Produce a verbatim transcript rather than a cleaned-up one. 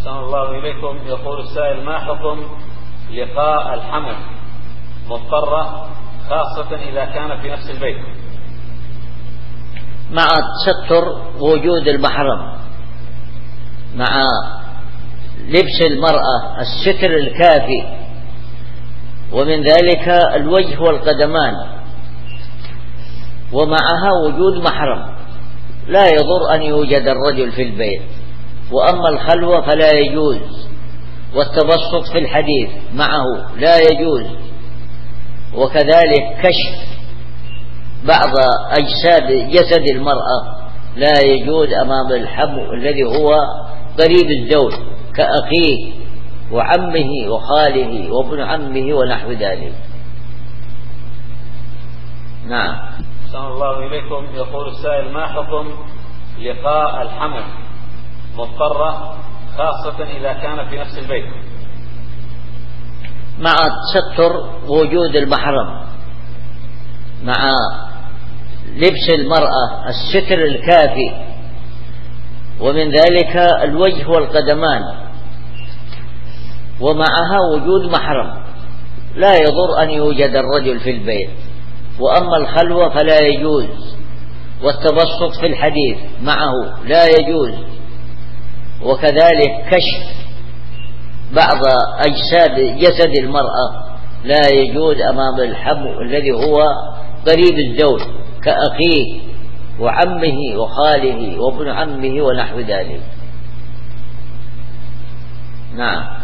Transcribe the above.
أحسن الله إليكم. يقول السائل: ما حكم لقاء الحمل مضطرة خاصة إذا كان في نفس البيت؟ مع تستر وجود المحرم، مع لبس المرأة الستر الكافي، ومن ذلك الوجه والقدمان، ومعها وجود محرم. لا يضر أن يوجد الرجل في البيت، وأما الخلوة فلا يجوز، والتبسط في الحديث معه لا يجوز، وكذلك كشف بعض أجساد جسد المرأة لا يجوز أمام الحم الذي هو قريب الزوج كأخيه وعمه وخاله وابن عمه ونحو ذلك. نعم. أحسن الله إليكم. يقول السائل: ما حكم لقاء الحمل مضطرة خاصة إذا كان في نفس البيت؟ مع تستر وجود المحرم، مع لبس المرأة الستر الكافي، ومن ذلك الوجه والقدمان، ومعها وجود محرم. لا يضر أن يوجد الرجل في البيت، وأما الخلوة فلا يجوز، والتبسط في الحديث معه لا يجوز، وكذلك كشف بعض أجساد جسد المرأة لا يجوز أمام الحم الذي هو قريب الزوج كأخيه وعمه وخاله وابن عمه ونحو ذلك. نعم.